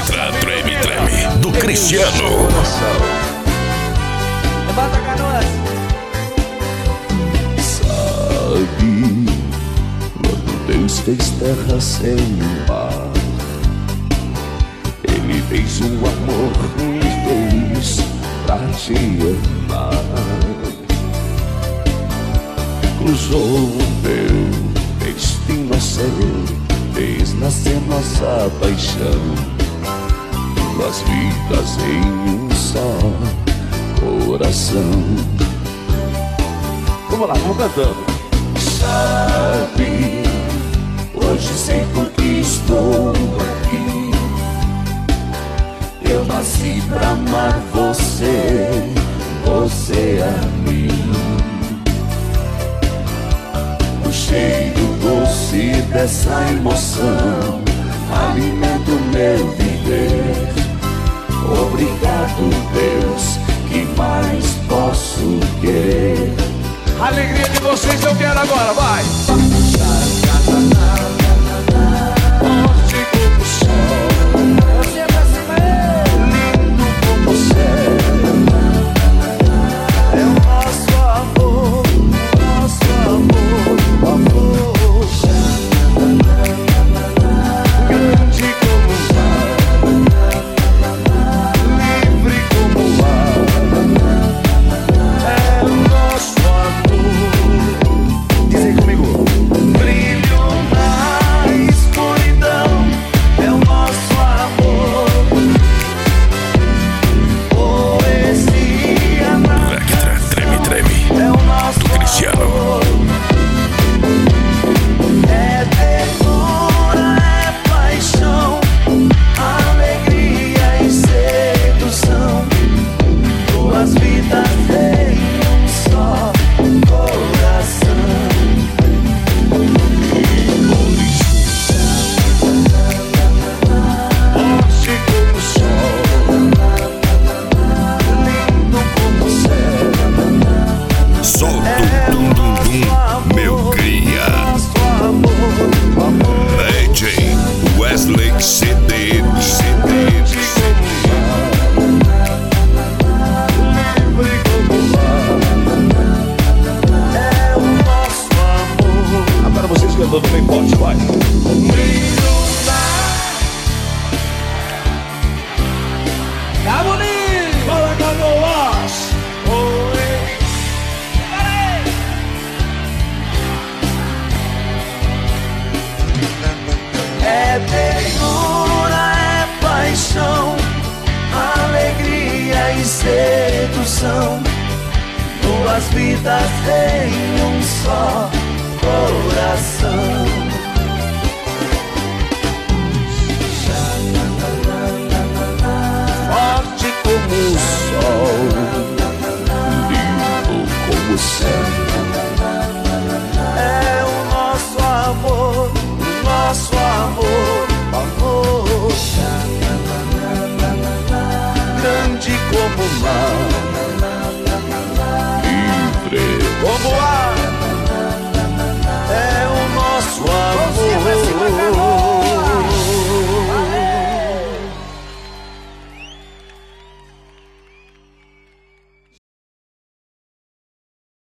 Letra Treme Treme do Cristiano. Levanta, Canoas. Sabe, quando Deus fez terra sem mar, Ele fez um amor infeliz pra te amar. Cruzou o meu destino a ser, fez nascer nossa paixão, duas vidas em um só coração. Vamos lá, vamos cantando. Sabe, hoje sei por que estou aqui. Eu nasci pra amar você, você a mim. O cheiro doce dessa emoção alimenta o meu viver. Obrigado, Deus, que mais posso querer? A alegria de vocês eu quero agora, vai! Forte como o sol, lindo como o céu, é o nosso amor, nosso amor, amor. Grande como o mar, livre como o ar, é o nosso amor. Diz aí comigo. Brilho na escuridão, é o nosso amor. Poesia na Letra Treme Treme é o nosso do Cristiano. amor. É ternura, é paixão, alegria e sedução, duas vidas em um só coração. Forte como o sol, lindo como o céu, Solta é o dum dum dum, meu cria. nosso amor, amor. DJ Wesley CD. Livre como o mar, é o nosso amor. Agora vocês cantando bem forte, vai! Brilho Tá bonito! Fala, Canoas! é ternura, é paixão, alegria e sedução, duas vidas em um só coração. Forte como o sol, lindo como o céu, é o nosso amor, o nosso amor, amor. Grande como o mar, livre como o ar.